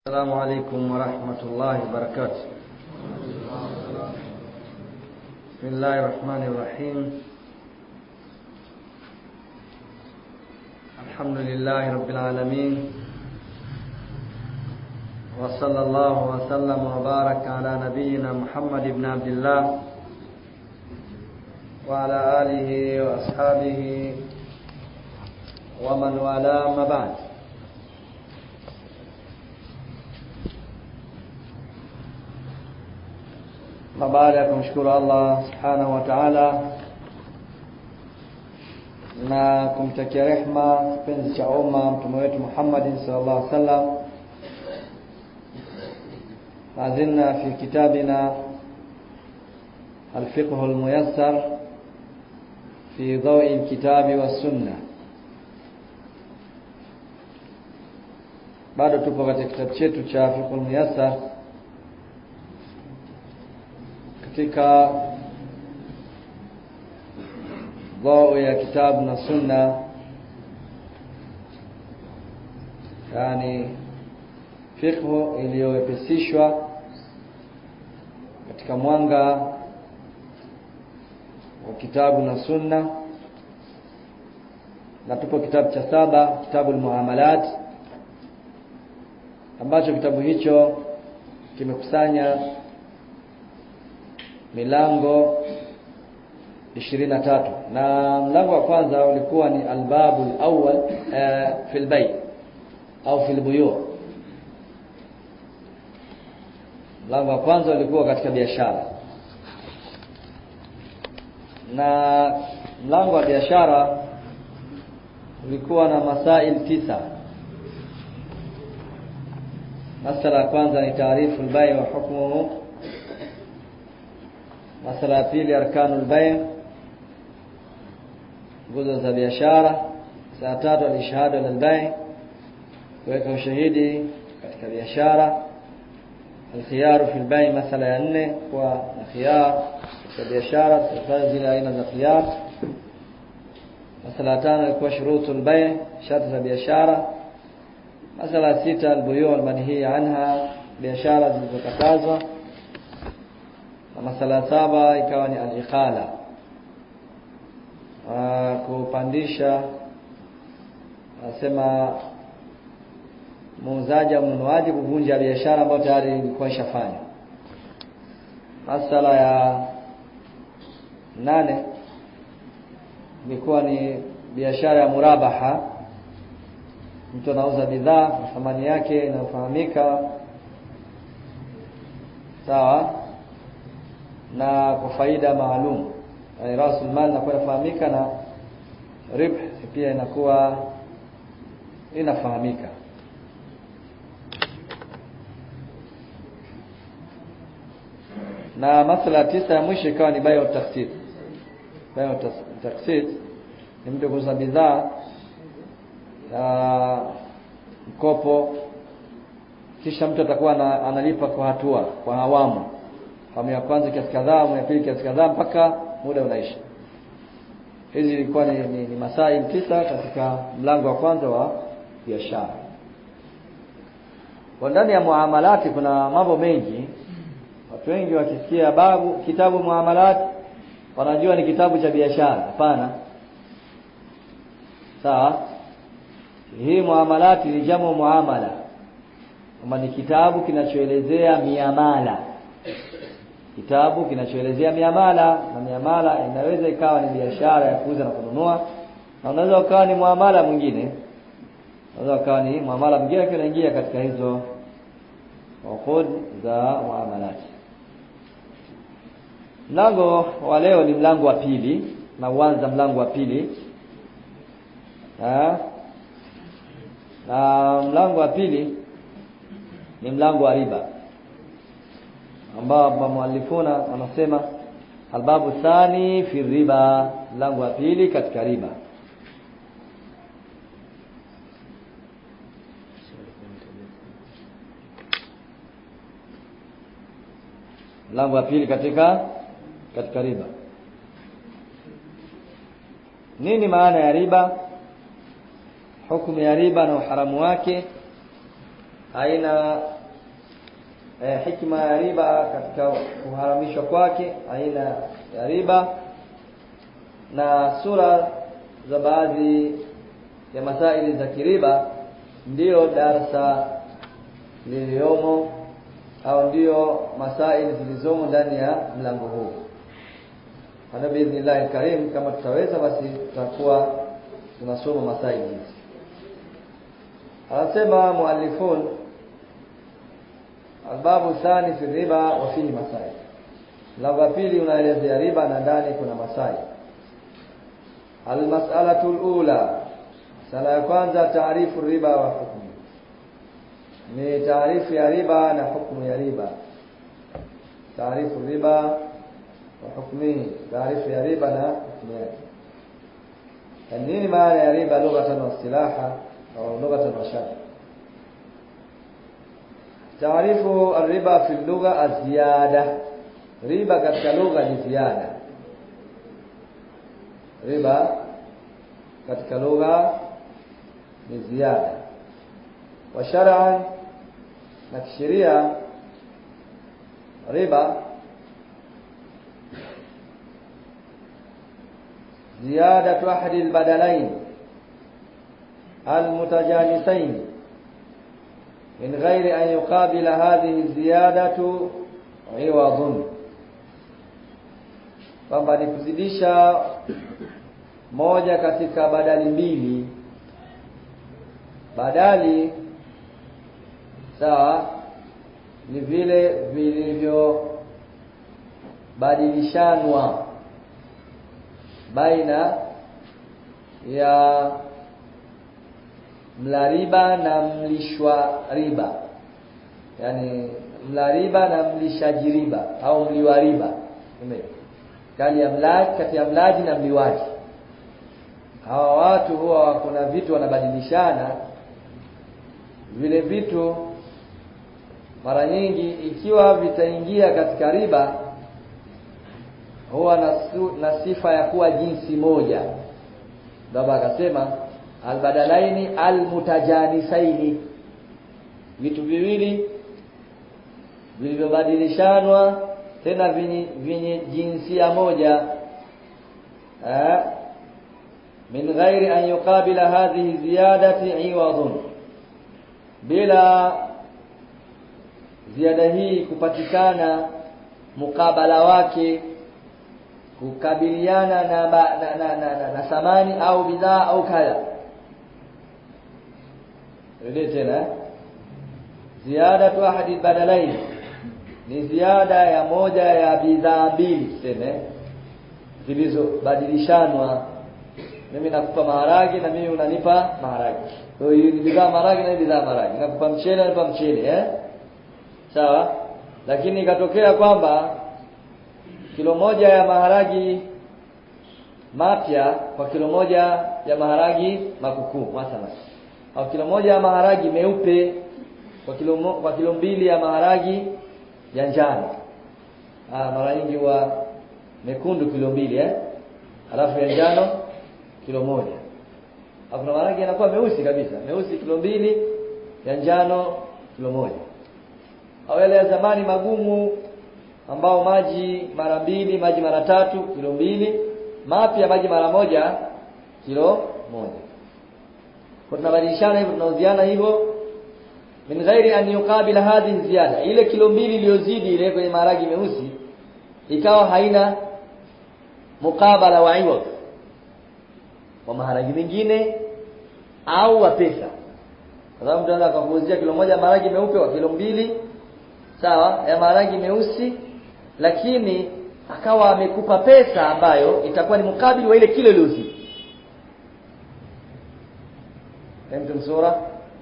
السلام عليكم ورحمة الله وبركاته. بسم الله الرحمن الرحيم. الحمد لله رب العالمين، وصلى الله وسلم وبارك على نبينا محمد بن عبد الله وعلى آله وأصحابه ومن والاه ما بعد. Baada ya kumshukuru Allah subhanahu wa ta'ala na kumtakia rehema kipenzi cha umma mtume wetu Muhammad sallallahu alaihi wasallam, azilna fi kitabina al-fiqh al-muyassar fi dawi al-kitabi was-sunnah. Bado tupo katika kitabu chetu cha fiqh al-muyassar katika dhao ya kitabu na sunna, yani fiqh iliyowepesishwa katika mwanga wa kitabu na sunna. Na tupo kitabu cha 7, kitabu al-muamalat, ambacho kitabu hicho kimekusanya milango 23, na mlango wa kwanza ulikuwa ni albabu al-awwal fi al-bay' au fi al-buyu'. Mlango wa kwanza ulikuwa katika biashara, na mlango wa biashara ulikuwa na masail 9. Masala ya kwanza ni taarifu al-bay' wa hukmuhu. Masala ya pili arkanul bay', nguzo za biashara. Masala ya tatu al-ishhadu al-bay', kuweka ushahidi katika biashara. Al-khiyaru fil bay', masala ya 4, kwa khiyar katika biashara, tafadhali zile aina za khiyar. Masala ya 5 ilikuwa shurutul bay', sharti za biashara. Masala ya 6 al-buyu' al-manhi anha, biashara zilizokatazwa. Na masala ya 7 ikawa ni al-ikhala, kupandisha, nasema muuzaji au mnunuaji kuvunja biashara ambayo tayari ilikuwa ishafanya. Masala ya 8 ilikuwa ni biashara ya murabaha, mtu anauza bidhaa na thamani yake inafahamika, sawa, na kwa faida maalum, yani rasul mal inakuwa inafahamika na ribh pia inakuwa inafahamika. Na masala 9 ya mwisho ikawa ni bayo tafsir. Bayo tafsir ni mtu kuuza bidhaa mkopo, kisha mtu atakuwa analipa kwa hatua, kwa awamu. Awamu ya kwanza kiasi kadhaa, awamu ya pili kiasi kadhaa, mpaka muda unaisha. Hizi ilikuwa ni masail 9 katika mlango wa kwanza wa biashara. Kwa ndani ya muamalati kuna mambo mengi. Watu wengi wakisikia kitabu muamalat wanajua ni kitabu cha biashara. Hapana. Sawa? Hii muamalati ni jamu muamala, kama ni kitabu kinachoelezea miamala. Kitabu kinachoelezea miamala, na miamala inaweza ikawa ni biashara ya kuuza na kununua, na unaweza ukawa ni muamala mwingine. Unaweza ukawa ni muamala mwingine kinaingia katika hizo uqud za muamalati. Mlango wa leo ni mlango wa pili, na uanza mlango wa pili. Na mlango wa pili ni mlango wa riba, ambao muallifuna wanasema albabu thani fi riba, mlango wa pili katika riba. Mlango wa pili katika riba. Nini maana ya riba? Hukumu ya riba na uharamu wake, aina hikma ya riba katika kuharamishwa kwake, aina ya riba na sura za baadhi ya masaili za kiriba, ndio darasa liliomo au ndio masaili zilizomo ndani ya mlango huu. Hada biidhnillah karim, kama tutaweza basi tutakuwa tunasoma masaili hizi. Anasema muallifun albabu thani fi riba wa fihi masail. Mlango wa pili unaelezea riba na ndani kuna masail. Almas'alatul ula, sala ya kwanza, taarifu riba wa hukmu. Ni taarifu ya riba na hukumu ya riba. Taarifu riba wa hukmi, taarifu ya riba na hukumu yake. Nini maana ya riba lughatan wa istilaha au lughatan wa shar'an? Taarifu ar-riba fi lugha az-ziyada. Riba katika lugha ni ziada. Riba katika lugha ni ziada. Wa shar'an, na kisheria riba ziyadatu ahadi al-badalain al-mutajanisain min ghairi an yuqabila hadhihi ziyadatu iwadun, kwamba ni kuzidisha moja katika badali mbili. Badali sawa ni vile vilivyo badilishanwa baina ya mla riba na mlishwa riba, yani mla riba na mlishaji riba au mliwa riba, kati ya mlaji na mliwaji. Hawa watu huwa kuna vitu wanabadilishana. Vile vitu mara nyingi ikiwa vitaingia katika riba huwa na sifa ya kuwa jinsi moja. Baba akasema albadalaini almutajanisaini, vitu viwili vilivyobadilishanwa tena vyenye jinsia moja. Min ghairi an yuqabila hadhihi ziyadati iwadun, bila ziada hii kupatikana mukabala wake, kukabiliana na thamani au bidhaa au kadha. Rudi tena, ziyadatu ahadi badalain ni ziada ya moja ya bidhaa mbili tuseme zilizobadilishanwa. Mimi nakupa maharage na mimi unanipa maharage. Kwa hiyo ni bidhaa maharage na bidhaa maharage. Nakupa mchele na nipa mchele, sawa? Lakini ikatokea kwamba kilo moja ya maharagi mapya kwa kilo moja ya maharagi makuku mathalan, au kilo moja ya maharagi meupe kwa kilo mbili ya maharagi ya njano. Mara nyingi huwa mekundu kilo mbili, alafu ya njano kilo moja. Hapo na maharagi yanakuwa meusi kabisa, meusi kilo mbili, ya njano kilo moja. Au yale ya zamani magumu ambao maji mara mbili, maji mara tatu kilo mbili, mapya maji mara moja kilo moja. Kwa tunabadilishana hivyo, tunauziana hivyo. Min ghairi an yuqabila hadhihi ziyada, ile kilo mbili iliyozidi ile kwenye maharagi meusi ikawa haina mukabala wa iwad wa maharagi mengine au wa pesa. Kwa sababu mtu anaweza kukuuzia kilo moja maharagi meupe wa kilo mbili sawa ya maharagi meusi, lakini akawa amekupa pesa ambayo itakuwa ni mukabili wa ile kilo iliyozidi. Mtu sura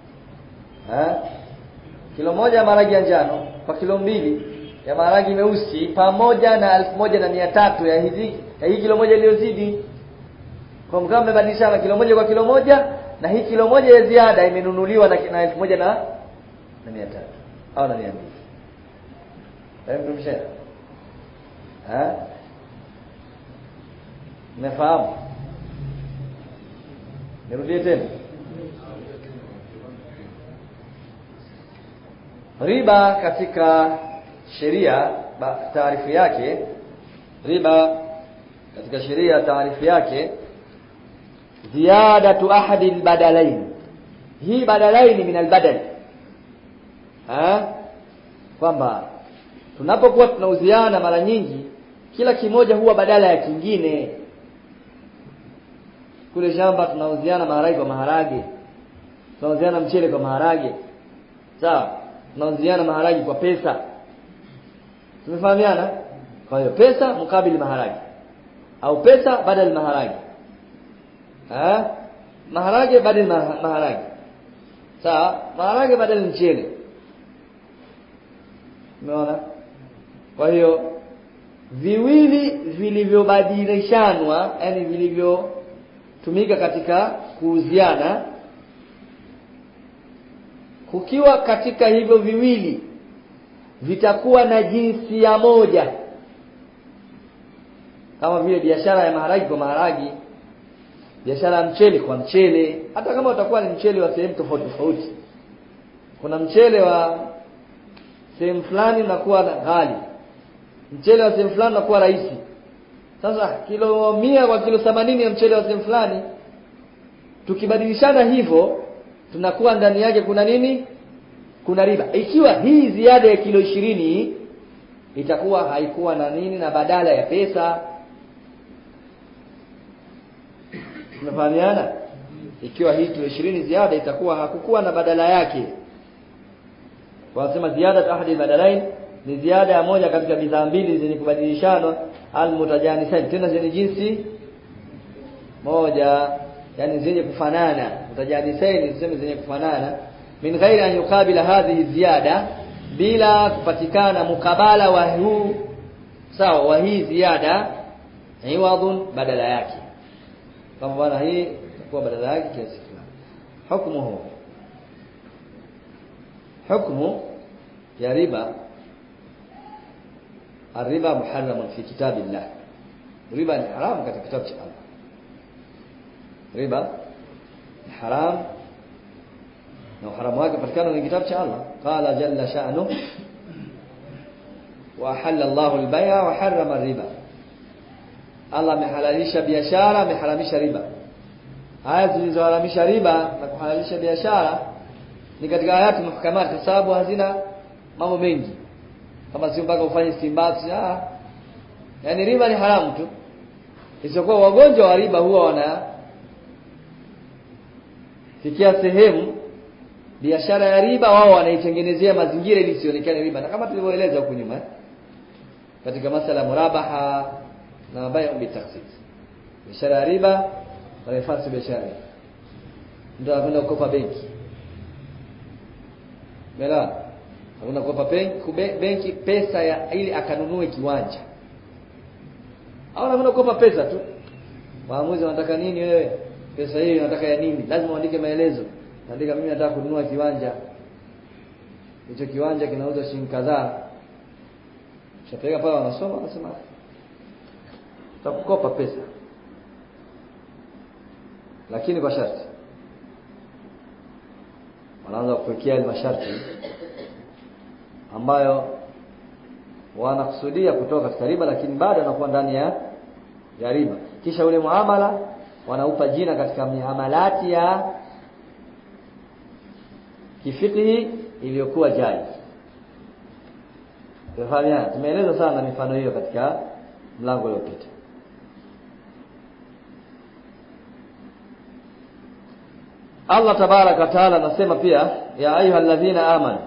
kilo moja ya maharagi ya njano kwa kilo mbili ya maharagi meusi pamoja na 1300 ya hii kilo moja iliyozidi. Kwa mkao mmebadilishana kilo moja kwa kilo moja, na hii kilo moja ya ziada imenunuliwa na 1300 au na 200. Mtu mshahara Umefahamu? Nirudie tena. Riba katika sheria taarifu yake, riba katika sheria taarifu yake ziyadatu ahadi albadalain. Hii badalaini min albadal, kwamba tunapokuwa tunauziana mara nyingi kila kimoja huwa badala ya kingine. Kule shamba tunauziana maharage kwa maharage, tunauziana mchele kwa maharage, sawa, tunauziana maharage kwa pesa. Tumefahamiana? Kwa hiyo pesa mukabili maharage, au pesa badala maharage, maharage badala maharage, sawa, maharage badala mchele. Umeona? Kwa hiyo viwili vilivyobadilishanwa, yani vilivyotumika katika kuuziana, kukiwa katika hivyo viwili vitakuwa na jinsia moja, kama vile biashara ya maharagi kwa maharagi, biashara ya mchele kwa mchele. Hata kama utakuwa ni mchele wa sehemu tofauti tofauti, kuna mchele wa sehemu fulani unakuwa ghali, mchele wa sehemu fulani unakuwa rahisi. Sasa kilo 100 kwa kilo 80 ya mchele wa sehemu fulani, tukibadilishana hivyo tunakuwa ndani yake kuna nini? Kuna riba. Ikiwa hii ziada ya kilo 20 itakuwa haikuwa na nini, na badala ya pesa. Tunafahamiana? Ikiwa hii kilo 20 ziada itakuwa hakukuwa na badala yake. Wanasema ziada ahadi badalain ni ziada ya moja katika bidhaa mbili zenye kubadilishana, almutajanisain, tena zenye jinsi moja, yani zenye kufanana. Mutajanisain tuseme zenye kufanana, min ghairi an yukabila hadhihi ziyada, bila kupatikana mukabala wa huu, sawa, wa hii ziada iwadun, badala yake. Kama bwana hii itakuwa badala yake kiasi fulani. Hukmu ya riba, الربا محرم في كتاب الله. riba ni haram katika kitabu cha Allah. Riba ni haram na haramu wake patikana kwenye kitabu cha Allah. Qala jalla sha'nu wa ahalla Allahu al-bay'a wa harrama ar-riba. Allah amehalalisha biashara, ameharamisha riba. Aya zilizoharamisha riba na kuhalalisha biashara ni katika ayati muhkamat, kwa sababu hazina mambo mengi, kama si mpaka ufanye istimbati. Yani riba ni haramu tu, isipokuwa wagonjwa wa riba huwa wana fikia sehemu biashara ya riba wao wanaitengenezea mazingira ili isionekane riba, na kama tulivyoeleza huko nyuma katika masala murabaha na mabaya bitaksis, biashara ya riba wanafanya biashara, ndio anakwenda kukopa benki, mela unakopa benki pesa ya ili akanunue kiwanja, au anakwenda kukopa pesa tu. Waamuzi wanataka nini wewe? Pesa hiyo unataka ya nini? Lazima uandike maelezo. Andika, mimi nataka kununua kiwanja. Hicho kiwanja kinauzwa shilingi kadhaa. Shapeleka pale, wanasoma, wanasema tutakukopa pesa, lakini kwa sharti. Wanaanza kuwekea ile masharti ambayo wanakusudia kutoka katika riba, lakini bado wanakuwa ndani ya riba. Kisha ule muamala wanaupa jina katika miamalati ya kifiqhi iliyokuwa jaiz. Tumefahamia, tumeeleza sana mifano hiyo katika mlango uliopita. Allah tabaraka taala anasema pia, ya ayyuhalladhina amanu,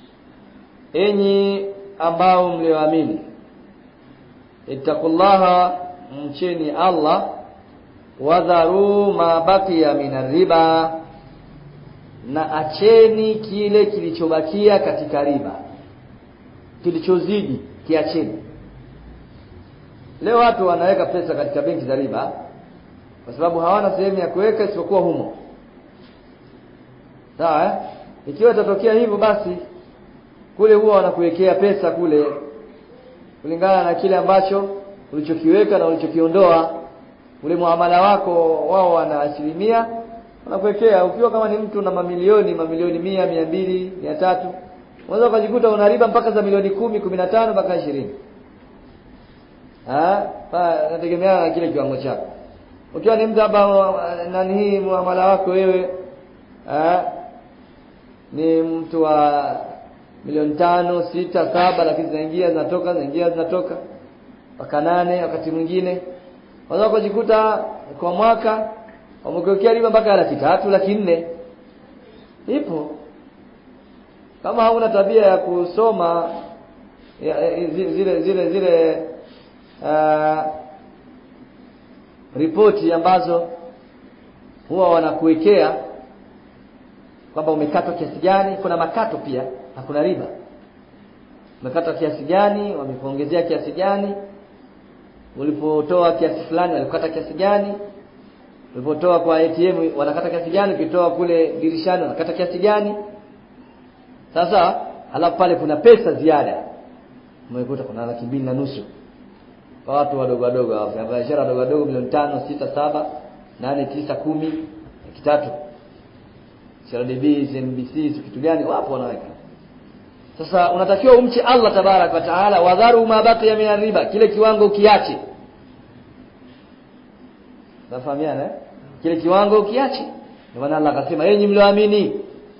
enyi ambao mlioamini, ittaqullaha, mcheni Allah, wadharu ma baqiya minar riba, na acheni kile kilichobakia katika riba, kilichozidi kiacheni. Leo watu wanaweka pesa katika benki za riba kwa sababu hawana sehemu ya kuweka isipokuwa humo. Sawa? Ikiwa itatokea hivyo, basi kule huwa wanakuwekea pesa kule kulingana na kile ambacho ulichokiweka na ulichokiondoa. Ule muamala wako wao wana asilimia wanakuwekea. Ukiwa kama ni mtu na mamilioni 100, 200, 300, unaweza kujikuta una riba mpaka za milioni 10, 15 mpaka 20. Nategemea na kile kiwango chako. Ukiwa ni mtu hapa hii muamala wako wewe ni mtu wa milioni 5, 6, 7, lakini zinaingia zinatoka mpaka 8 wakati mwingine. Unaweza kujikuta kwa mwaka umekokea riba mpaka 300,000, 400,000. Ipo. Kama hauna tabia ya kusoma zile ripoti ambazo huwa wanakuwekea kwamba umekatwa kiasi gani, kuna makato pia na kuna riba. Umekatwa kiasi gani, wamekuongezea kiasi gani, ulipotoa kiasi fulani walikata kiasi gani, ulipotoa kwa ATM wanakata kiasi gani, ukitoa kule dirishani wanakata kiasi gani. Sasa halafu pale kuna pesa ziada. Umekuta kuna 2,500,000 kwa watu wadogo wafanya biashara wadogo milioni 5, 6, 7, 8, 9, 10, 3. CRDB, NBC, kitu gani wapo wanaweka. Sasa unatakiwa umche Allah tabarak wa taala, wadharu ma baqiya min riba, kile kiwango ukiache. Nafahamiana kile kiwango ukiache. Ndio maana Allah akasema enyi mlioamini.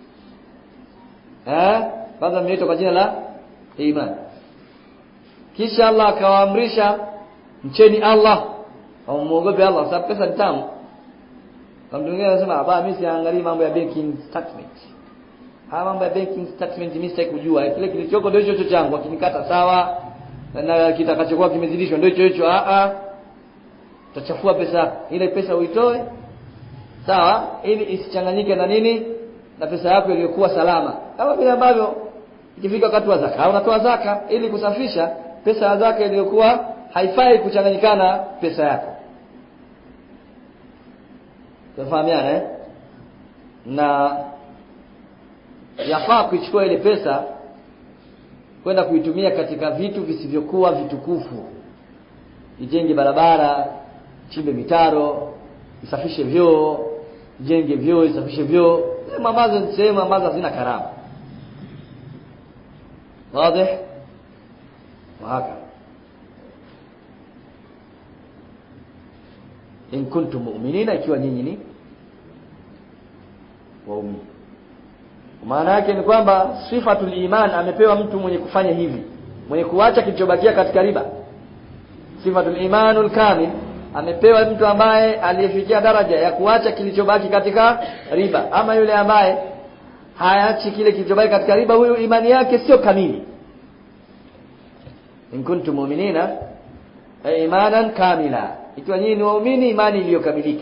Kwanza mmeitwa kwa jina la iman. Kisha Allah akawaamrisha mcheni Allah, au muogope Allah, sababu pesa ni tamu. Kama mwingine anasema mimi siangalii mambo ya banking statement. Mambo ya banking statement mimi sitaki kujua. Kile kilichoko ndio hicho changu, akinikata sawa na kitakachokuwa kimezidishwa ndio hicho. Utachafua pesa. Ile pesa uitoe sawa ili isichanganyike na nini? Na pesa yako iliyokuwa salama. Kama vile ambavyo ikifika wakati wa zaka unatoa zaka ili kusafisha pesa ya zaka iliyokuwa haifai kuchanganyikana pesa yako. Tafahamiana na yafaa kuichukua ile pesa kwenda kuitumia katika vitu visivyokuwa vitukufu. Ijenge barabara, chimbe mitaro, isafishe vyoo, jenge vyoo, isafishe vyoo. Ambazo ni sehemu ambazo hazina karama. Wazi? Wahaka. In kuntum mu'minina, ikiwa nyinyi ni waumini. Maana yake ni kwamba sifatul iman amepewa mtu mwenye kufanya hivi, mwenye kuacha kilichobakia katika riba. Sifatul imanul kamil amepewa mtu ambaye aliyefikia daraja ya kuacha kilichobaki katika riba. Ama yule ambaye haachi kile kilichobaki katika riba, huyo imani yake sio kamili. In kuntum mu'minina imanan kamila, ikiwa nyinyi ni waumini, imani iliyokamilika.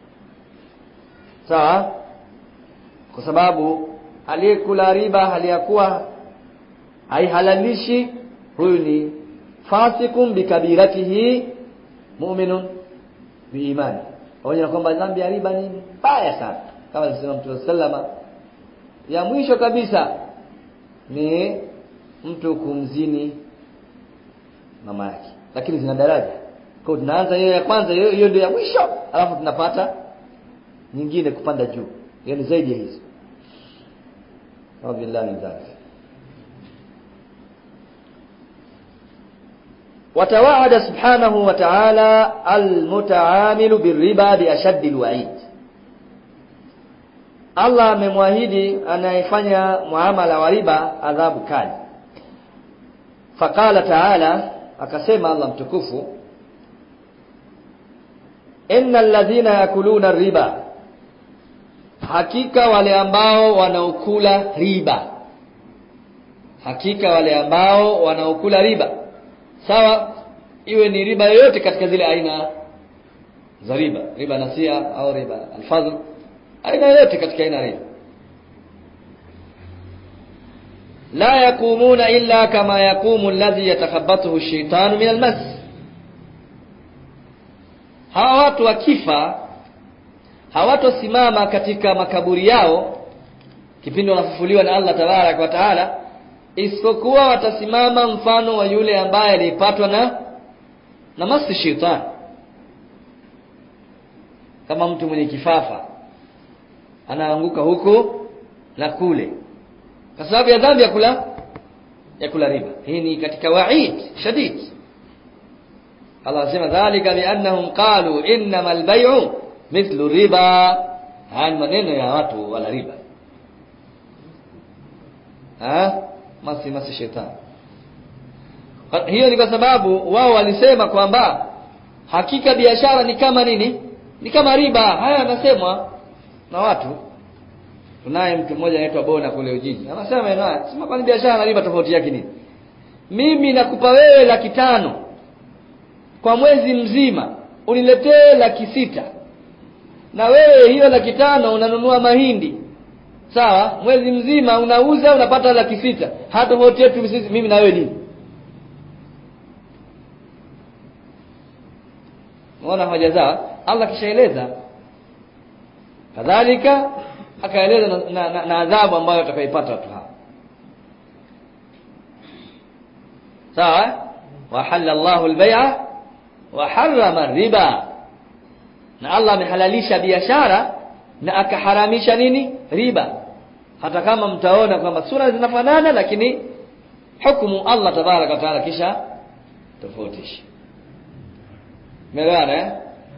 Sawa? Kwa sababu aliyekula riba haliyakuwa haihalalishi, huyu ni fasikum bikabiratihi mu'minun biimani. Pamoja na kwamba dhambi ya riba ni mbaya sana, kama alisema Mtume sallama, ya mwisho kabisa ni mtu kumzini mama yake, lakini zina daraja. Kwa tunaanza hiyo ya kwanza, hiyo ndio ya mwisho, alafu tunapata nyingine kupanda juu, hiyo ni zaidi ya hizo. Wabillahi dhalik. Watawaada subhanahu wa ta'ala almutaamilu birriba biashaddi alwa'id. Allah amemwahidi anayefanya muamala wa riba adhabu kali. Faqala ta'ala, akasema Allah mtukufu, innal ladhina yakuluna riba, hakika wale ambao wanaokula riba. Hakika wale ambao wanaokula riba. Sawa, iwe ni riba yoyote katika zile aina za riba, riba nasia au riba alfadhl, aina yoyote katika aina riba. La yakumuna illa kama yakumu alladhi yatakhabbathu ash-shaytanu min al-mas. Hawa watu wakifa hawatosimama katika makaburi yao kipindi wanafufuliwa na Allah tabarak wa taala, isipokuwa watasimama mfano wa yule ambaye alipatwa na masi shetani. Kama mtu mwenye kifafa anaanguka huko na kule kwa sababu ya dhambi ya kula ya kula riba. Hii ni katika wa'id shadid. Allah anasema dhalika bi annahum qalu innamal bay'u mithlu riba. Haya maneno ya watu wala riba. Masi shetani. Hiyo ni kwa sababu wao walisema kwamba hakika biashara ni kama nini? Ni kama riba. Haya yanasemwa na watu. Tunaye mtu mmoja anaitwa Bona kule Ujiji. Anasema yeye, sema kwani biashara na riba tofauti yake nini? Mimi nakupa wewe 500 kwa mwezi mzima, uniletee 600. Na wewe hiyo 500 unanunua mahindi. Sawa? Mwezi mzima unauza unapata 600. Hata tofauti yetu mimi na wewe nini? Unaona hoja zao? Allah kishaeleza. Kadhalika akaeleza na adhabu ambayo atakayopata watu hao. Sawa? Wa halallahu al-bay'a wa harrama riba. Na Allah amehalalisha biashara na akaharamisha nini? Riba. Hata kama mtaona kwamba sura zinafanana, lakini hukumu Allah tabaraka wa taala kisha tofautisha. Umeelewana?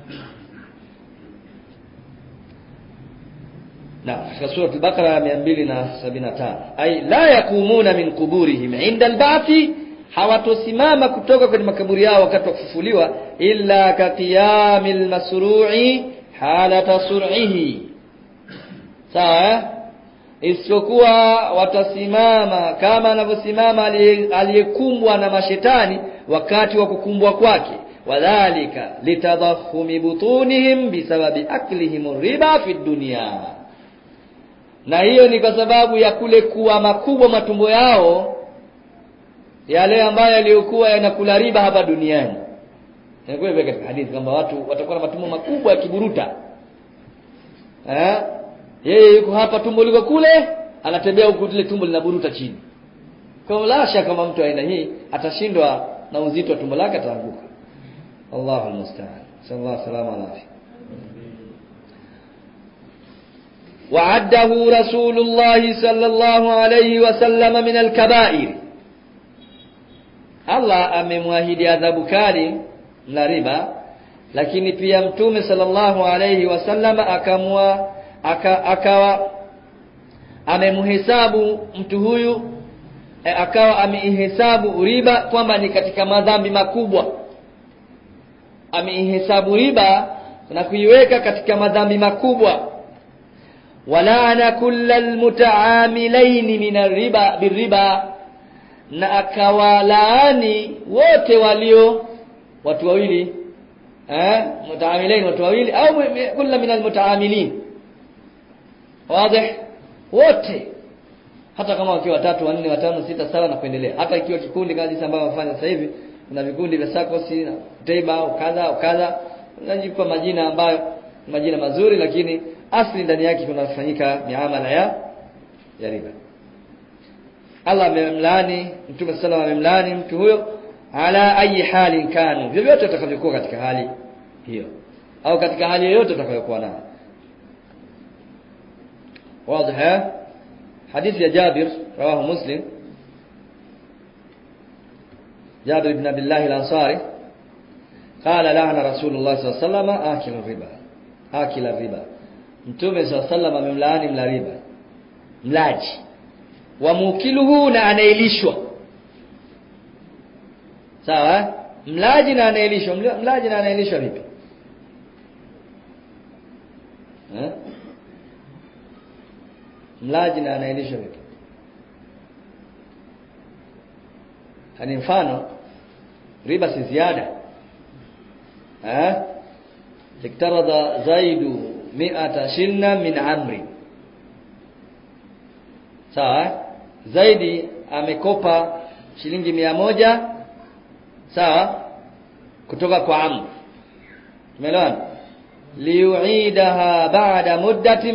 Na katika sura al-Baqara 275, ay la yakumuna min quburihim 'inda al-ba'thi, hawatosimama kutoka kwenye makaburi yao wakati wa kufufuliwa, illa ka qiyamil masru'i halata sur'ihi. Sawa? Isipokuwa watasimama kama anavyosimama aliyekumbwa na mashetani wakati wa kukumbwa kwake. Wadhalika litadahhumi butunihim bisababi aklihim riba fi dunya. Na hiyo ni kwa sababu ya kule kuwa makubwa matumbo yao, yale ambayo yaliokuwa yanakula riba hapa duniani. Inakuwa katika hadithi kwamba watu watakuwa na matumbo makubwa ya kiburuta. Yeye yuko hapa, tumbo liko kule, anatembea huko ile tumbo linaburuta chini. Kwa la shaka kama mtu aina hii atashindwa na uzito wa tumbo lake, ataanguka. Allahu musta'an. Sallallahu alaihi wasallam. وعده رسول الله صلى الله عليه وسلم من الكبائر. Allah amemwahidi adhabu kali na riba, lakini pia Mtume sallallahu alayhi wasallam akawa amemhesabu mtu huyu, akawa ameihesabu riba kwamba ni katika madhambi makubwa. Ameihesabu riba na kuiweka katika madhambi makubwa. Walaana kullal mutaamilain min ar-riba birriba, na akawalaani wote walio watu wawili, mutaamilain watu wawili, au kullu min al-mutaamilin. Wazi? Wote, hata kama wakiwa 3, 4, 5, 6, 7 na kuendelea. Hata ikiwa kikundi kama jinsi ambavyo wafanya sasa hivi, kuna vikundi vya sakosi na taiba au kadha, unajipa majina ambayo majina mazuri, lakini asli ndani yake kunafanyika miamala ya riba. Allah amemlaani, Mtume sallallahu alayhi wasallam amemlaani mtu huyo ala ayi halin kanu, vyovyote atakavyokuwa katika hali hiyo au katika hali yoyote atakayokuwa nayo. Wazi? Hadithi ya Jabir rawahu Muslim. Jabir ibn Abdullah al-Ansari qala la'ana Rasulullah sallallahu alayhi wasallam akila riba. Mtume sallallahu alayhi wasallam amemlaani mla riba, mlaji wa mukiluhu, na anailishwa. Sawa? Mlaji na anailishwa. Mlaji na anailishwa vipi? Mlaji na anailishwa vipi? Hani mfano riba si ziada. Iktarada Zaidu 100 shinna min amri. Sawa? Zaidi amekopa shilingi 100, sawa, kutoka kwa Amr. Tumeelewana? Liuidaha ba'da muddatin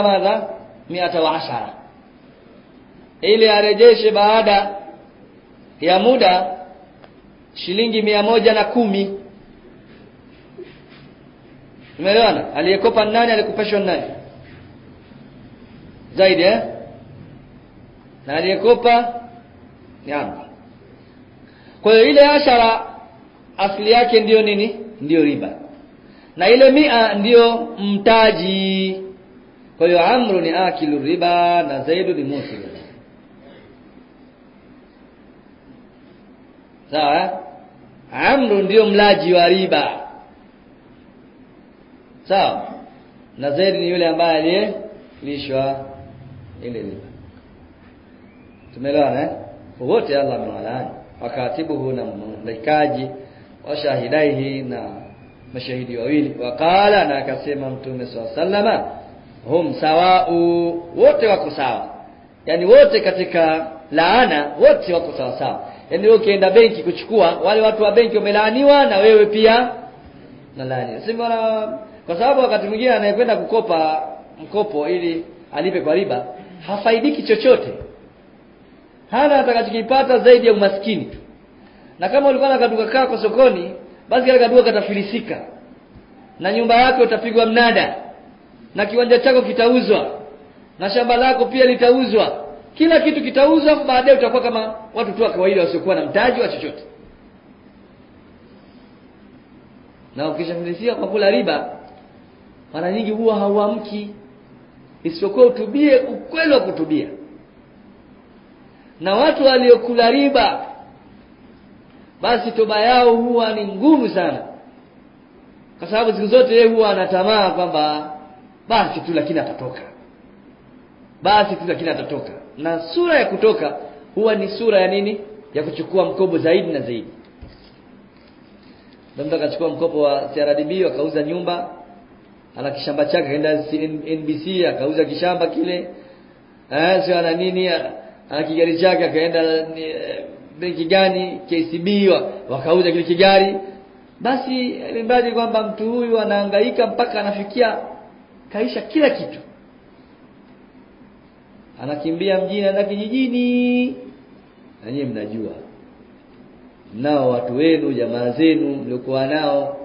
110, ili arejeshe baada ya muda shilingi 110. Tumeelewana? Aliyekopa nani? Alikopeshwa nani? Zaidi na aliyekopa ni amri. Kwa hiyo ile ashara asili yake ndiyo nini? Ndiyo riba. Na ile 100 ndiyo mtaji. Kwa hiyo Amru ni akilu riba na Zaidu ni musilu. Sawa? Amru ndiyo mlaji wa riba. Sawa? Na Zaidu ni yule ambaye aliyelishwa ile riba. Tumeelewana wote Allah amewalaani. Wakatibuhu na malaikaji wa shahidaihi na mashahidi wawili. Wakala na akasema Mtume SAW hum sawau, wote wako sawa. Yani wote katika laana wote wako sawa sawa. Yani wewe ukienda benki kuchukua, wale watu wa benki wamelaaniwa na wewe pia nalaaniwa. Sema kwa sababu wakati mwingine anayekwenda kukopa mkopo ili alipe kwa riba hafaidiki chochote. Hana atakachokipata zaidi ya umaskini tu. Na kama ulikuwa na kaduka kako sokoni, basi kile kaduka katafilisika. Na nyumba yako utapigwa mnada. Na kiwanja chako kitauzwa. Na shamba lako pia litauzwa. Kila kitu kitauzwa, baadaye utakuwa kama watu tu wa kawaida wasiokuwa na mtaji wa chochote. Na ukishafilisika kwa kula riba, mara nyingi huwa hauamki isipokuwa utubie ukweli wa kutubia. Na watu waliokula riba basi toba yao huwa ni ngumu sana. Kwa sababu siku zote yeye huwa anatamaa kwamba basi tu lakini atatoka. Basi tu lakini atatoka. Na sura ya kutoka huwa ni sura ya nini? Ya kuchukua mkopo zaidi na zaidi. Ndio akachukua mkopo wa CRDB akauza nyumba, ana kishamba chake kaenda NBC akauza kishamba kile. Sio ana nini? Ana kigari chake akaenda benki gani? KCB wakauza kile kigari. Basi ilimradi kwamba mtu huyu anahangaika mpaka anafikia kaisha kila kitu. Anakimbia mjini na kijijini. Na nyinyi mnajua. Nao watu wenu, jamaa zenu mliokuwa nao,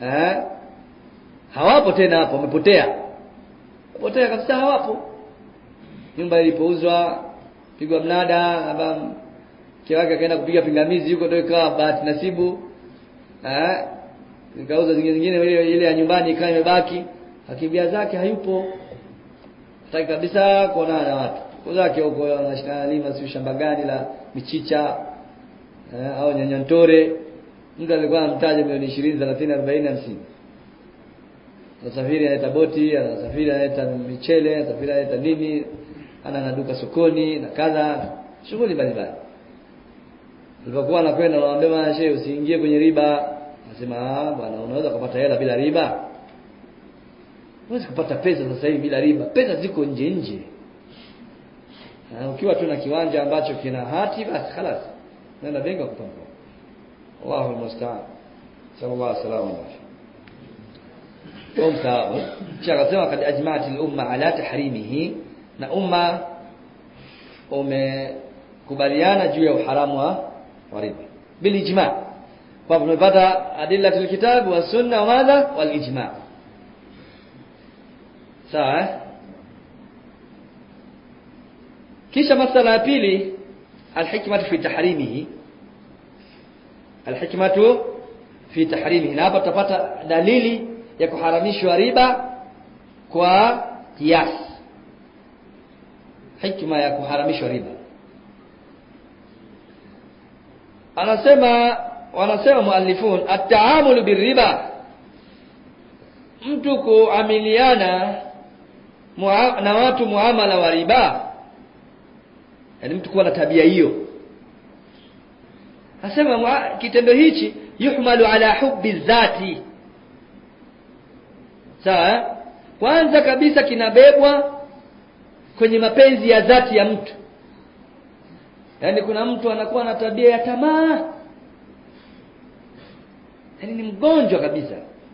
hawapo tena hapo, wamepotea. Wamepotea kabisa, hawapo. Nyumba ilipouzwa, pigwa mnada, mke wake akaenda kupiga pingamizi huko, ndio ikawa bahati nasibu. Nikauza zingine ile ya nyumbani ikawa imebaki, akimbia zake hayupo. Hataki kabisa kuonana na watu. Kwa zake huko anashalima si shamba gani la michicha au nyanyantore. Mtu alikuwa anamtaja milioni 20, 30, 40, 50. Anasafiri analeta boti, anasafiri analeta michele, anasafiri analeta nini, ana duka sokoni na kadha, shughuli mbalimbali. Alipokuwa anakwenda anawaambia bwana shehe usiingie kwenye riba. Anasema bwana unaweza kupata hela bila riba? Unaweza kupata pesa sasa hivi bila riba. Pesa ziko nje. Ukiwa tu na kiwanja ambacho kina hati basi خلاص. Nenda benki kupata. Allahu musta'an. Sallallahu alaihi wasallam. Sawa. Shaka sema kad ajma'at al-umma ala tahrimihi, na umma umekubaliana juu ya uharamu wa riba bil ijma'. Kwa tumepata adillatul kitab wa sunna wa madha wal ijma'. Sawa. Kisha masala ya pili, al-hikmatu fi tahrimihi. Al-hikmatu fi tahrimihi. Na hapa tutapata dalili ya kuharamishwa riba kwa kiasi. Hikma ya kuharamishwa riba. Wanasema muallifun at-taamulu bir-riba, mtu kuamiliana na watu muamala wa riba, yani mtu kuwa na tabia hiyo. Anasema kitendo hichi yuhmalu ala hubbi dhati. Sawa? Kwanza kabisa kinabebwa kwenye mapenzi ya dhati ya mtu. Yaani kuna mtu anakuwa na tabia ya tamaa. Yaani ni mgonjwa kabisa.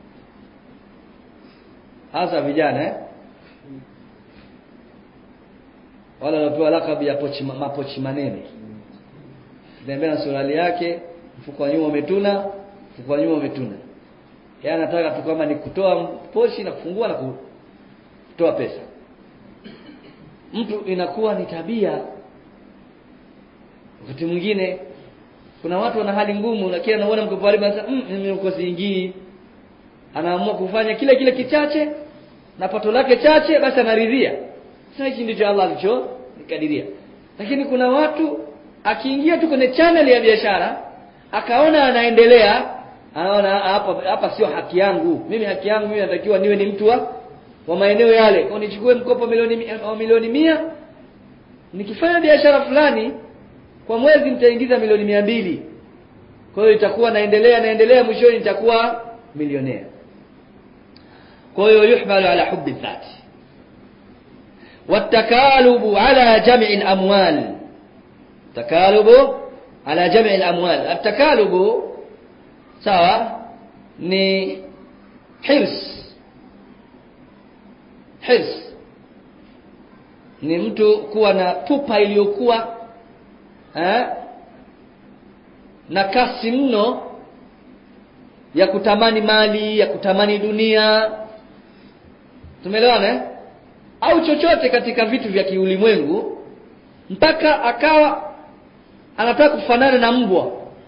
Hasa vijana wala wanapewa lakabu ya mapochi manene. Ndio suruali yake, mfuko wa nyuma umetuna, mfuko wa nyuma umetuna. Yeye anataka tu kama ni kutoa pochi na kufungua na kutoa pesa. Mtu inakuwa ni tabia. Wakati mwingine kuna watu wana hali ngumu, lakini anaona mkopo wa riba sasa mimi uko siingii. Anaamua kufanya kile kichache na pato lake chache, basi anaridhia. Sasa hichi ndicho Allah alichonikadiria. Lakini kuna watu akiingia tu kwenye channel ya biashara, akaona anaendelea, anaona hapa sio haki yangu. Mimi haki yangu mimi natakiwa niwe ni mtu wa maeneo yale. Kwa nichukue mkopo milioni 100, nikifanya biashara fulani kwa mwezi nitaingiza milioni 200. Kwa hiyo itakuwa naendelea mwishoni nitakuwa milionea. Kwa hiyo yuhmalu ala hubbi dhati والتكالب على جمع الأموال. تكالب على جمع الأموال. التكالب sawa ni hirs ni mtu kuwa na pupa iliyokuwa na kasi mno ya kutamani mali, ya kutamani dunia. Tumeelewana au chochote katika vitu vya kiulimwengu, mpaka akawa anataka kufanana na mbwa.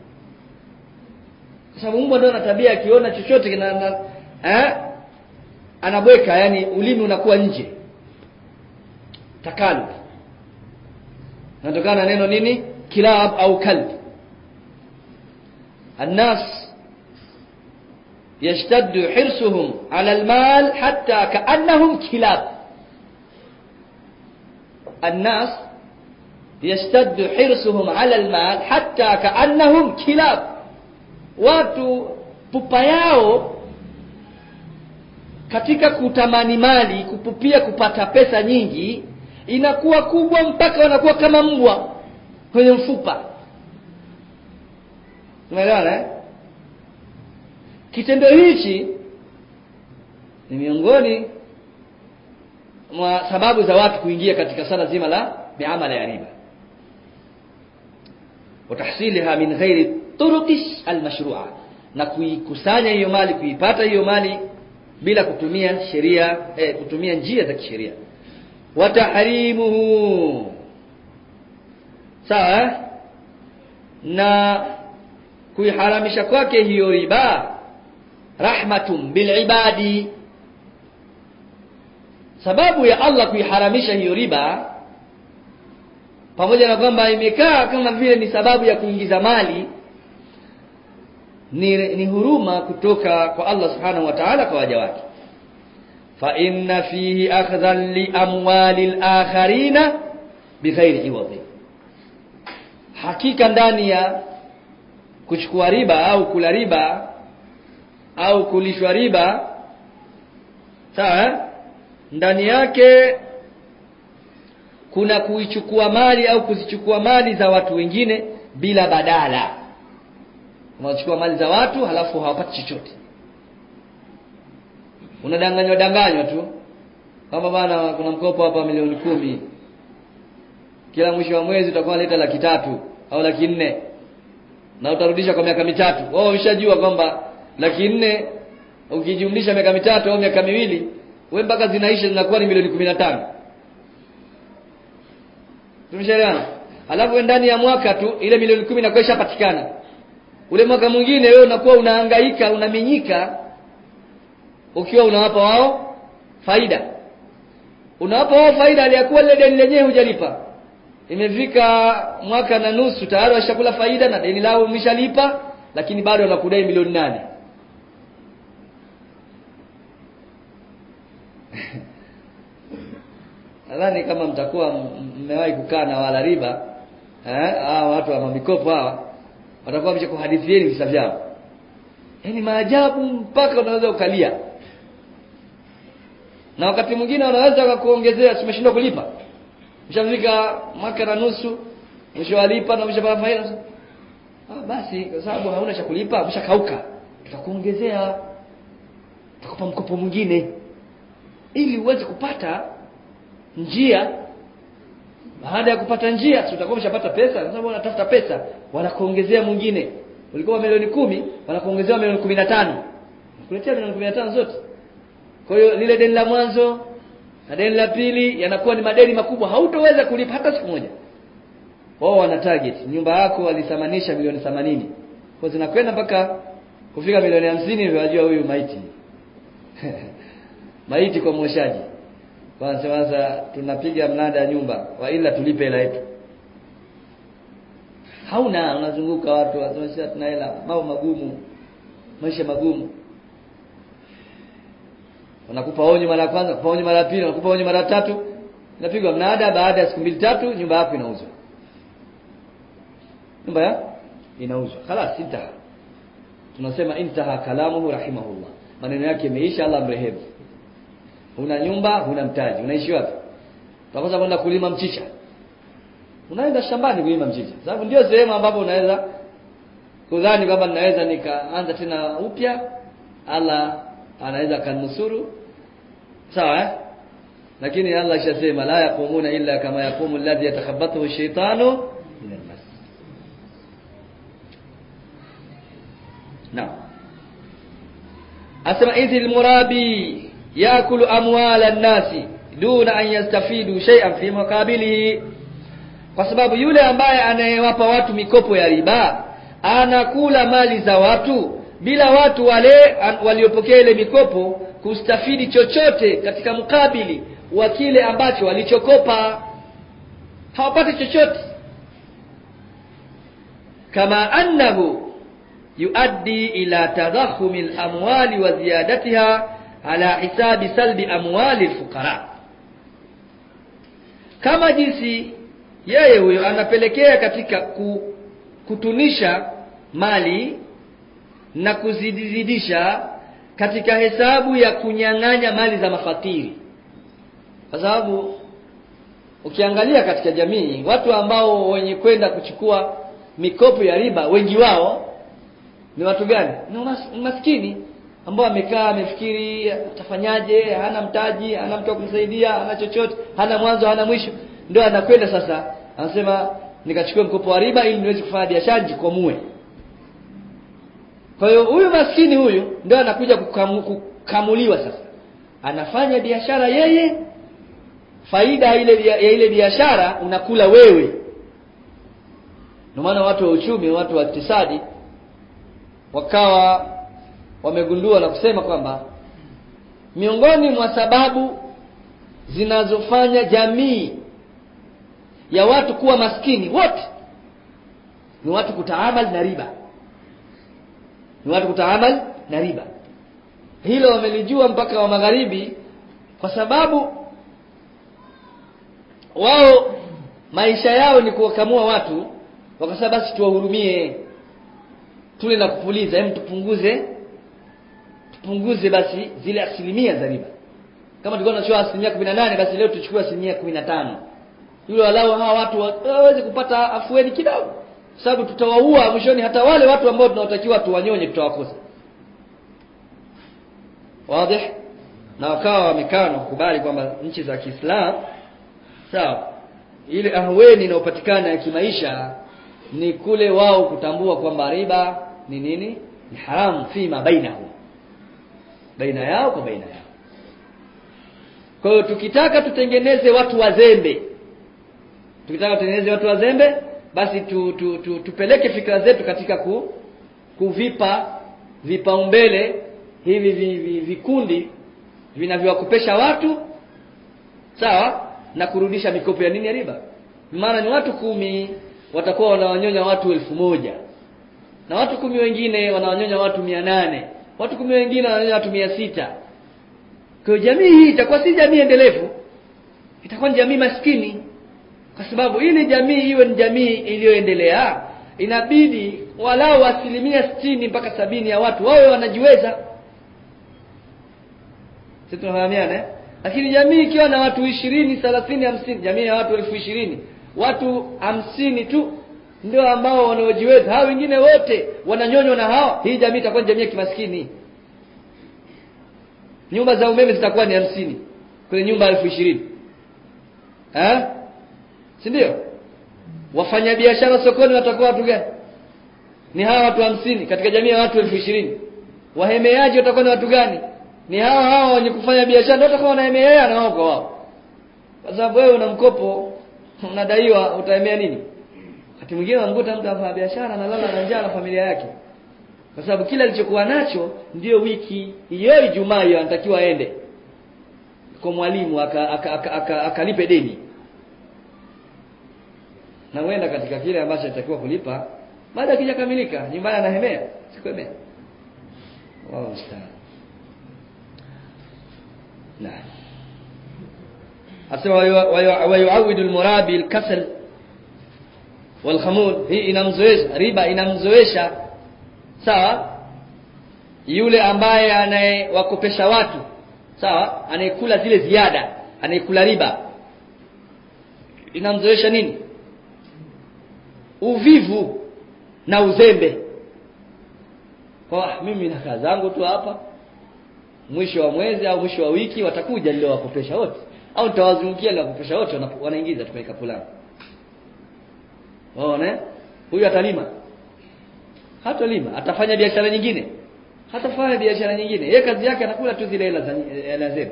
Kwa sababu mbwa ndio ana tabia, akiona chochote anabweka, yani ulimi unakuwa nje. Takalub natokana neno nini? Kilab au kalb. الناس يشتد حرصهم على المال حتى كأنهم كلاب. الناس يشتد حرصهم على المال حتى كأنهم كلاب. Watu pupa yao katika kutamani mali, kupupia kupata pesa nyingi, inakuwa kubwa mpaka wanakuwa kama mbwa kwenye mfupa. Umeelewana? Kitendo hichi ni miongoni mwa sababu za watu kuingia katika sala zima la biamala ya riba. Watahsiliha min ghairi turuqi almashru'a, na kuikusanya hiyo mali, kuipata hiyo mali bila kutumia sheria, kutumia njia za kisheria. Watahrimuhu, sawa, na kuiharamisha kwake hiyo riba rahmatun bil ibadi. Sababu ya Allah kuiharamisha hiyo riba, pamoja na kwamba imekaa kama vile ni sababu ya kuingiza mali, ni huruma kutoka kwa Allah subhanahu wa ta'ala kwa waja wake. Fa inna fihi akhdhan li amwalil akharina bighairi iwadhi. Hakika ndani ya kuchukua riba au kula riba au kulishwa riba, sawa, ndani yake kuna kuichukua mali au kuzichukua mali za watu wengine bila badala. Unachukua mali za watu halafu hawapati chochote. Unadanganywa tu. Kama bana kuna mkopo hapa milioni 10. Kila mwisho wa mwezi utakuwa leta 300,000 au 400,000. Na utarudisha kwa miaka 3. Wao wameshajua kwamba 400,000 ukijumlisha miaka 3 au miaka 2, wewe mpaka zinaisha zinakuwa ni milioni 15. Tumeshaelewana? Alafu ndani ya mwaka tu ile milioni 10 inakuwa ishapatikana. Ule mwaka mwingine wewe unakuwa unahangaika, unaminyika ukiwa unawapa wao faida. Unawapa wao faida aliyakuwa ile deni lenyewe hujalipa. Imefika mwaka na nusu tayari washakula faida na deni lao umeshalipa, lakini bado wanakudai milioni 8. Nadhani kama mtakuwa mmewahi kukaa na wala riba, hawa watu wa mikopo hawa watakuwa wameshakuhadithieni visa vyao. Yaani maajabu mpaka unaweza ukalia. Na wakati mwingine wanaweza wakakuongezea, umeshindwa kulipa. Mshafika mwaka na nusu, umeshawalipa na umeshapata faida. Basi kwa sababu hauna cha kulipa, umeshakauka. Tutakuongezea, tutakupa mkopo mwingine ili uweze kupata njia. Baada ya kupata njia, tutakuwa umeshapata pesa, kwa sababu unatafuta pesa, wanakuongezea mwingine. Ulikuwa milioni 10, wanakuongezea milioni 15. Kuletea milioni 15 zote. Kwa hiyo lile deni la mwanzo na deni la pili yanakuwa ni madeni makubwa, hautoweza kulipa hata siku moja. wao wana target. Nyumba yako walithamanisha milioni 80. Kwa zinakwenda mpaka kufika milioni 50 hivyo wajua huyu maiti. Maiti kwa mwoshaji. Kwa sasa tunapiga mnada ya nyumba wa ila tulipe hela yetu. Hauna unazunguka watu wanasema tuna hela, mambo magumu. Maisha magumu. Wanakupa onyo mara ya kwanza, kupa onyo mara ya pili, wanakupa onyo mara ya tatu. Inapigwa mnada, baada ya siku 2-3 nyumba yako inauzwa. Nyumba ya inauzwa. Khalas intaha. Tunasema intaha kalamuhu rahimahullah. Maneno yake yameisha, Allah mrehemu. Una nyumba, una mtaji. Unaishi wapi? Utakosa kwenda kulima mchicha. Unaenda shambani kulima mchicha. Sababu ndio sehemu ambapo unaweza kudhani kwamba ninaweza nikaanza tena upya. Allah anaweza kanusuru. Sawa Lakini Allah shasema la yaqumuna illa kama yaqumu alladhi yatakhabbathu ash-shaytanu min al-mas. Naam. Asma idhil murabi yakulu amwala an-nasi duna an yastafidu shay'an fi muqabilihi. Kwa sababu yule ambaye anayewapa watu mikopo ya riba anakula mali za watu bila watu wale waliopokea ile mikopo kustafidi chochote katika mkabili wa kile ambacho walichokopa. Hawapati chochote. Kama annahu yuaddi ila tadakhumi al-amwali wa ziyadatiha ala hisabi salbi amwali al-fuqara. Kama jinsi yeye huyo anapelekea katika kutunisha mali na kuzidizidisha katika hesabu ya kunyang'anya mali za mafakiri. Kwa sababu ukiangalia katika jamii watu ambao wenye kwenda kuchukua mikopo ya riba wengi wao ni watu gani? Ni maskini ambao amekaa amefikiri atafanyaje, hana mtaji, hana mtu wa kumsaidia, hana chochote, hana mwanzo, hana mwisho. Ndio anakwenda sasa anasema nikachukua mkopo wa riba ili niweze kufanya biashara jikwamue. Kwa hiyo huyu maskini huyu ndio anakuja kukamuliwa sasa. Anafanya biashara yeye, faida ile biashara unakula wewe. Ndio maana watu wa uchumi, watu wa iktisadi wakawa wamegundua na kusema kwamba miongoni mwa sababu zinazofanya jamii ya watu kuwa maskini wote ni watu kutaamal na riba. Ni watu kutaamal na riba. Hilo wamelijua mpaka wa magharibi, kwa sababu wao maisha yao ni kuwakamua watu. Wakasema basi tuwahurumie, tule na kupuliza, tupunguze basi zile asilimia za riba. Kama tulikuwa tunachukua asilimia 18 basi leo tuchukue asilimia 15. Yule walau hawa watu waweze kupata afueni kidogo. Sababu tutawaua mwishoni hata wale watu ambao tunawatakiwa tuwanyonye tutawakosa. Wazi? Na wakawa wamekaa na kukubali kwamba nchi za Kiislamu sawa, ile ahweni inayopatikana ya kimaisha ni kule wao kutambua kwamba riba ni nini? Ni haramu fima bainahu. Baina yao kwa baina yao. Kwa hiyo tukitaka tutengeneze watu wazembe, basi tupeleke fikra zetu katika kuvipa vipaumbele hivi vikundi vinavyowakopesha watu sawa, na kurudisha mikopo ya nini ya riba. Maana ni watu 10 watakuwa wanawanyonya watu 1000, na watu 10 wengine wanawanyonya watu 800, watu 10 wengine wananyonya watu 600. Kwa jamii hii itakuwa si jamii endelevu, itakuwa ni jamii maskini. Kwa sababu ili jamii iwe ni jamii iliyoendelea, inabidi walau 60 mpaka 70 ya watu wawe wanajiweza. Sisi tunafahamiana Lakini jamii ikiwa na watu 20, 30, 50, jamii ya watu 20,000, watu 50 tu ndio ambao wanaojiweza, hao wengine wote wananyonywa na hao, hii jamii itakuwa jamii ya kimaskini. Nyumba za umeme zitakuwa ni 50 kwenye nyumba 20,000. Si ndio? Wafanyabiashara sokoni watakuwa watu gani? Ni hawa watu 50 katika jamii ya watu 20,000. Wahemeaji watakuwa ni watu gani? Ni hawa wenye kufanya biashara ndio watakuwa wanahemea na wao kwa wao. Kwa sababu wewe una mkopo, unadaiwa, utahemea nini? Wakati mwingine unamkuta mtu afanya biashara analala na njaa na familia yake. Kwa sababu kila alichokuwa nacho ndio wiki hiyo Ijumaa hiyo anatakiwa aende kwa mwalimu akalipe deni. Na huenda katika kile ambacho anatakiwa kulipa baada ya kijakamilika nyumbani anahemea, sikwemea. Wao mstari. Na asema wayuawidu almurabi alkasal walkhamul, hii inamzoesha riba, inamzoesha sawa yule ambaye anayewakopesha watu, sawa, anayekula zile ziada, anayekula riba, inamzoesha nini? Uvivu na uzembe. Kwa mimi na kazi zangu tu hapa, mwisho wa mwezi au mwisho wa wiki watakuja ndio wakopesha wote, au nitawazungukia ndio wakopesha wote wanaingiza tukaika fulani. Waone huyu atalima, hatalima, atafanya biashara nyingine, hatafanya biashara nyingine, yeye kazi yake anakula tu zile hela zake.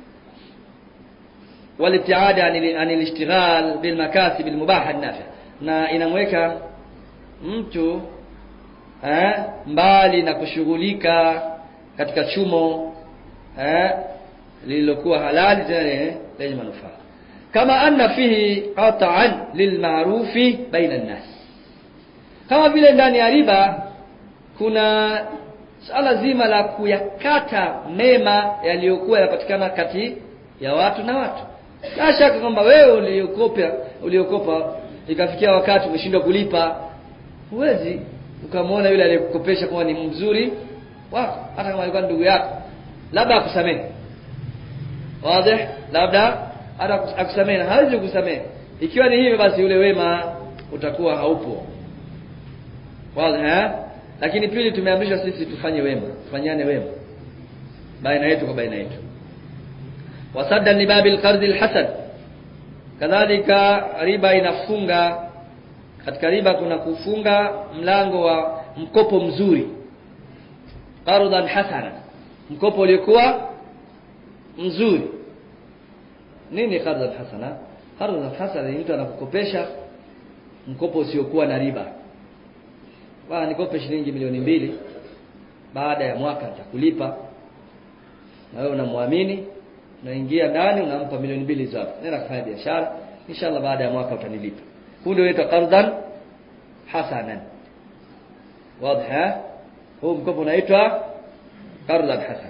والابتعاد عن الاشتغال بالمكاسب المباحه النافعه, na inamweka mtu mbali na kushughulika katika chumo lililokuwa halali tena lenye manufaa. Kama anna fihi qat'an lilma'rufi baina an-nas, kama vile ndani ya riba kuna swala zima la kuyakata mema yaliyokuwa yanapatikana kati ya watu na watu. La shaka kwamba wewe uliokopa ikafikia wakati umeshindwa kulipa, huwezi ukamwona yule aliyekukopesha kama ni mzuri wako, hata kama alikuwa ndugu yako, labda akusamehe. Wazi? Labda hata akusamehe, na hawezi kukusamehe. Ikiwa ni hivyo basi ule wema utakuwa haupo. Wazi? Lakini pili, tumeamrishwa sisi tufanye wema, tufanyane wema baina yetu kwa baina yetu. Wasadda libabil qardil hasan, kadhalika riba inafunga, katika riba kuna kufunga mlango wa mkopo mzuri, qardan hasana, mkopo uliokuwa mzuri. Nini qardan hasana? Qardan hasana ni mtu anakukopesha mkopo usiokuwa na riba. Bwana nikope shilingi milioni 2, baada ya mwaka nitakulipa. Na wewe unamwamini, unaingia ndani unampa milioni 2 zako, nenda kufanya biashara, inshallah baada ya mwaka utanilipa. Huu ndio unaitwa qardan hasanan. Wazi? Huu mkopo unaitwa qardan hasan.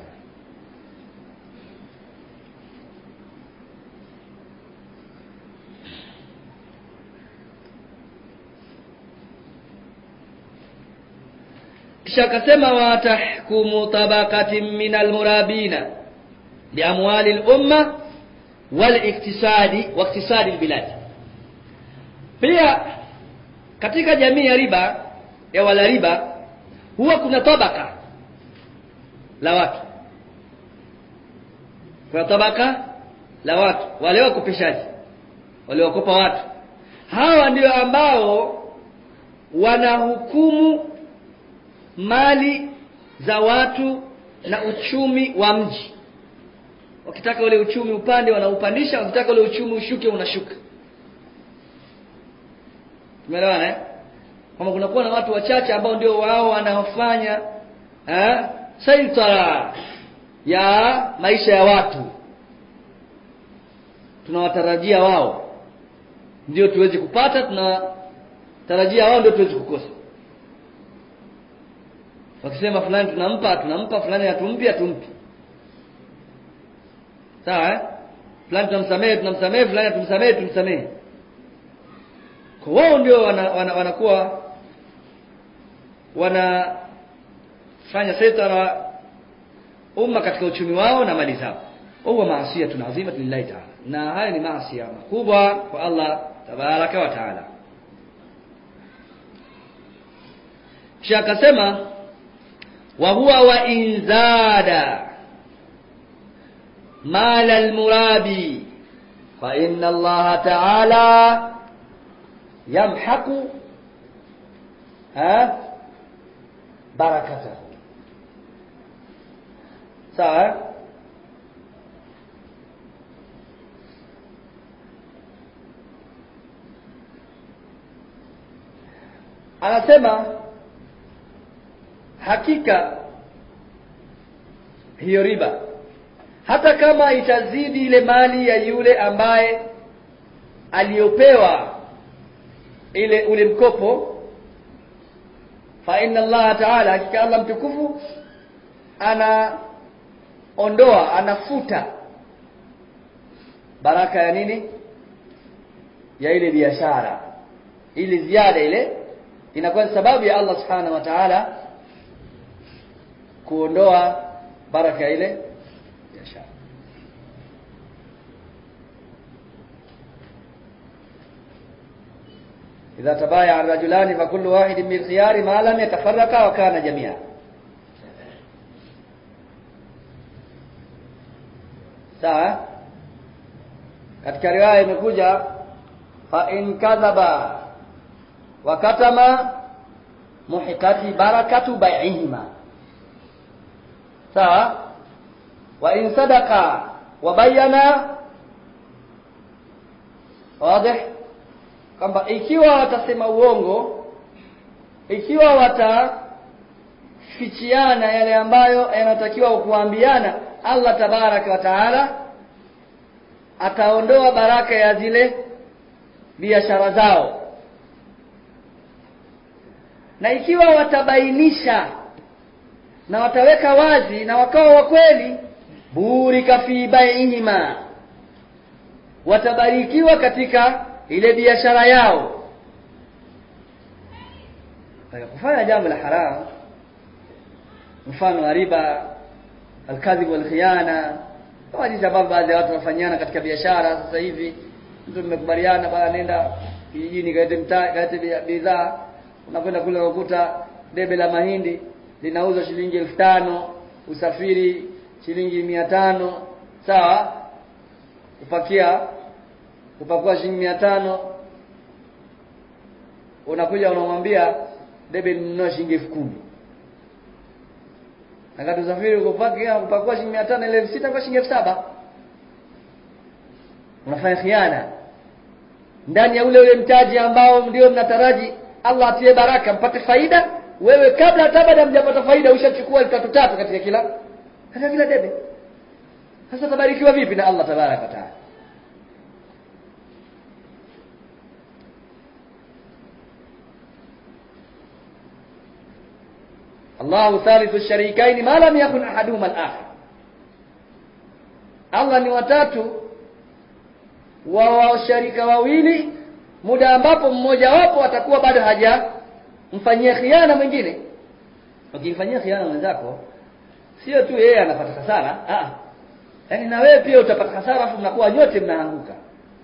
Kisha akasema wa tahkumu tabaqatin minal murabina bi amwali al-umma wal iktisadi wa iktisadi al-bilad. Pia katika jamii ya riba ya wala riba huwa kuna tabaka la watu. Kuna tabaka la watu, wale wakopeshaji, wale wakopa watu. Hawa ndio ambao wanahukumu mali za watu na uchumi wa mji. Wakitaka ule uchumi upande wanaupandisha, wakitaka ule uchumi ushuke unashuka. Tumeelewana? Kama kunakuwa na watu wachache ambao ndio wao wanaofanya saitara ya maisha ya watu, tunawatarajia wao ndio tuweze kupata, tunatarajia wao ndio tuweze kukosa. Wakisema fulani tunampa, fulani hatumpi. Sawa? Fulani tunamsamehe, fulani tumsamehe. Kwa wao ndio wanakuwa wanafanya saitara umma katika uchumi wao na mali zao. Huwa maasiya tunazima lillahi ta'ala, na haya ni maasiya makubwa kwa Allah tabaraka wa taala. Kisha akasema wa huwa wa inzada mal al-murabi fa inna Allah ta'ala yamhaqu barakatahu. Sawa? anasema hakika hiyo riba hata kama itazidi ile mali ya yule ambaye aliyopewa ule mkopo, fa inna Allah ta'ala, hakika Allah mtukufu anafuta baraka ya nini, ya ile biashara. Ile ziada ile inakuwa sababu ya Allah subhanahu wa ta'ala kuondoa baraka ile biashara. idha tabaya ar-rajulani fa kullu wahidin min khiyari ma lam yatafarraqa wa kana jami'a. Sawa, katika riwaya imekuja fa in kadhaba wa katama muhiqati barakatu bai'ihima. Sawa, wa in sadaqa wa bayana, wazi kwamba ikiwa watasema uongo, ikiwa watafichiana yale ambayo yanatakiwa kuambiana, Allah tabaraka wa taala ataondoa baraka ya zile biashara zao. Na ikiwa watabainisha na wataweka wazi na wakawa wa kweli, burika fi bai'ihima, watabarikiwa katika ile biashara yao. Kufanya jambo la haram, mfano wa riba, al-kadhib wal khiyana, kama jinsi ambavyo baadhi ya watu wanafanyana katika biashara sasa hivi. Mtu mmekubaliana bwana, nenda kijijini kaete bidhaa, unakwenda kule unakuta debe la mahindi linauzwa shilingi 1500, usafiri shilingi 500, sawa, upakua shilingi 500, unakuja unamwambia debe linunua shilingi 10,000. Na kati usafiri upakua shilingi 500, ile 600 kwa shilingi 7,000. Unafanya khiana ndani ya ule mtaji ambao ndio mnataraji Allah atie baraka mpate faida. Wewe kabla hata baada mjapata faida ushachukua 3 katika kila debe. Sasa tabarikiwa vipi na Allah tabaraka wa taala? Allahu thalithu sharikaini ma lam yakun ahaduhuma al-akhar. Allah ni watatu wa washirika wawili muda ambapo mmoja wapo atakuwa bado hajamfanyia khiana mwingine. Ukimfanyia khiana mwenzako, sio tu yeye anapata hasara, yaani na wewe pia utapata hasara, afu mnakuwa nyote mnaanguka.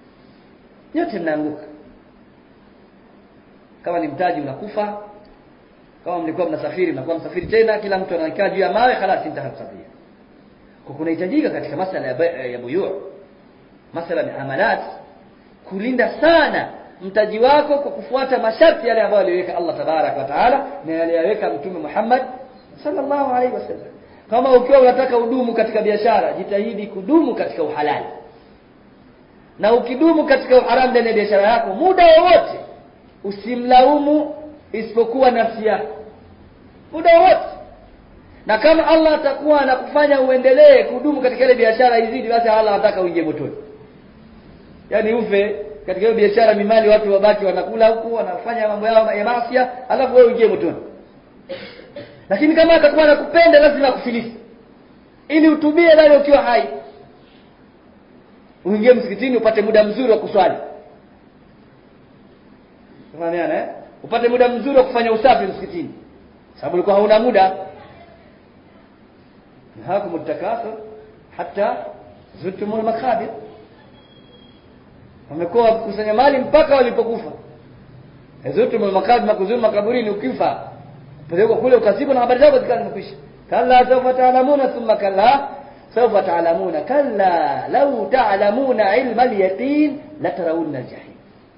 Kama ni mtaji unakufa, kama mlikuwa mnasafiri mnakuwa msafiri tena, kila mtu anakaa juu ya mawe, خلاص intaha sabia. Kwa kunahitajika katika masala ya buyu', masala ni amalat, kulinda sana mtaji wako kwa kufuata masharti yale ambayo aliweka Allah tabarak wa taala na yale aliyoweka Mtume Muhammad sallallahu alaihi wasallam. Kama ukiwa unataka udumu katika biashara, jitahidi kudumu katika uhalali. Na ukidumu katika uharamu ndani ya biashara yako, muda wowote usimlaumu isipokuwa nafsi yako. Muda wote. Na kama Allah atakuwa anakufanya uendelee kudumu katika ile biashara izidi, basi Allah anataka uingie motoni. Yaani ufe katika hiyo biashara, mimali watu wabaki wanakula huku, wanafanya mambo yao ya maasi, alafu wewe uingie motoni. Lakini kama atakuwa anakupenda, lazima akufilisi ili utubie bali ukiwa hai. Uingie msikitini upate muda mzuri wa kuswali. Unaelewana upate muda mzuri wa kufanya usafi msikitini. Sababu ulikuwa hauna muda. Hakum mutakathir hatta zurtumul makabir. Wamekuwa kusanya mali mpaka walipokufa. Zurtumul makabir, makuzuru makaburini, ukifa pelekwa kule ukazikwa na habari zako zikakwisha. Kalla sawfa ta'lamuna thumma kalla sawfa ta'lamuna kalla law ta'lamuna ilma al-yaqin la tarawunna al-jahim.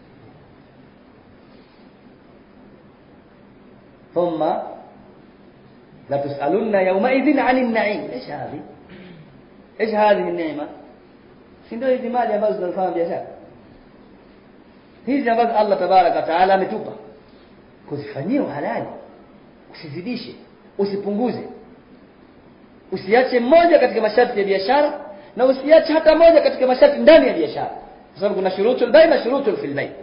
ثم لا تسألون يومئذ عن النعيم. ايش هذه النعمة؟ ndio hizi mali ambazo tunafanya biashara hizi ambazo Allah tabaraka wa taala ametupa. kuzifanyia halali, usizidishe, usipunguze. Usiache moja katika masharti ya biashara na usiache hata moja katika masharti ndani ya biashara. Kwa sababu kuna shurutul bay' na shurutul fil bay'.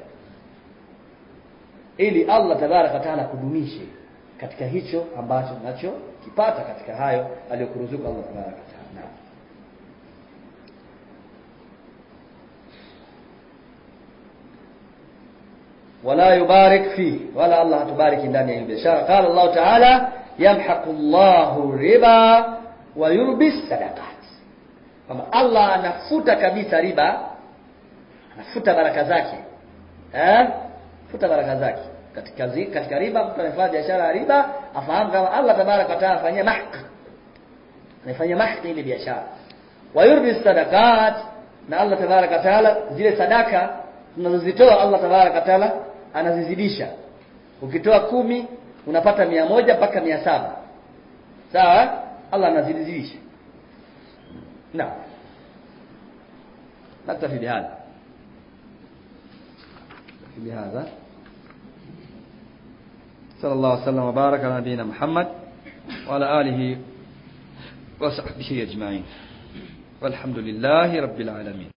Ili Allah tabaraka wa taala kudumishe katika hicho ambacho nacho kipata katika hayo aliyokuruzuku Allah tabaraka wa taala. Wala yubarik fi, wala Allah hatubariki ndani ya biashara. Qala Allah taala yamhaqu Allahu riba wa yurbi sadaqat. Kama Allah anafuta kabisa riba, anafuta baraka zake. Futa baraka zake. Katika riba, mtu anafanya biashara ya riba, afahamu kama Allah tabaraka wa taala afanyia mahq. Anafanyia mahq ile biashara. Wa yurbi sadaqat, na Allah tabaraka wa taala zile sadaka tunazozitoa Allah tabaraka wa taala anazizidisha. Ukitoa 10 unapata 100 mpaka 700. Sawa? Allah anazidisha. Naam. نكتفي بهذا. بهذا صلى الله وسلم وبارك على نبينا محمد وعلى آله وصحبه أجمعين والحمد لله رب العالمين.